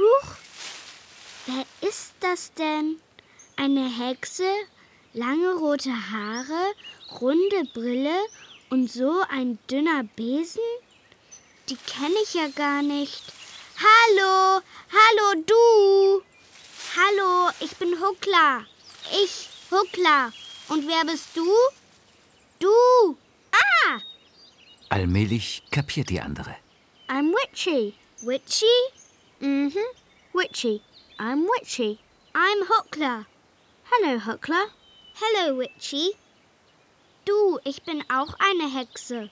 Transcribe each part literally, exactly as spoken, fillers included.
Huch, wer ist das denn? Eine Hexe, lange rote Haare, runde Brille und so ein dünner Besen? Die kenne ich ja gar nicht. Hallo, hallo du! Hallo, ich bin Huckler. Ich, Huckler. Und wer bist du? Du! Ah! Allmählich kapiert die andere. I'm Witchy. Witchy? Mhm, Witchy. I'm Witchy. I'm Huckler. Hello, Huckler. Hello, Witchy. Du, ich bin auch eine Hexe.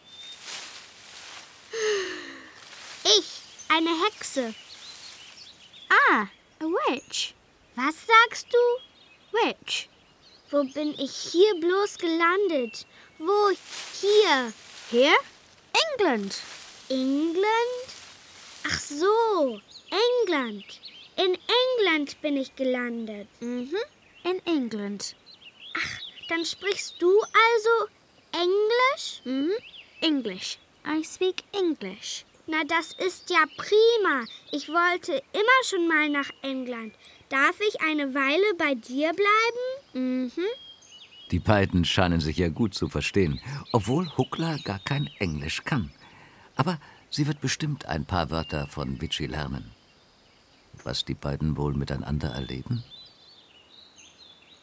Ich, eine Hexe. Ah, a witch. Was sagst du? Witch. Wo bin ich hier bloß gelandet? Wo? Hier. Here? England. England? Ach so, England. In England bin ich gelandet. Mhm, in England. Ach, dann sprichst du also Englisch? Mhm, English. I speak English. Na, das ist ja prima. Ich wollte immer schon mal nach England. Darf ich eine Weile bei dir bleiben? Mhm. Die beiden scheinen sich ja gut zu verstehen, obwohl Huckler gar kein Englisch kann. Aber sie wird bestimmt ein paar Wörter von Witchy lernen. Was die beiden wohl miteinander erleben?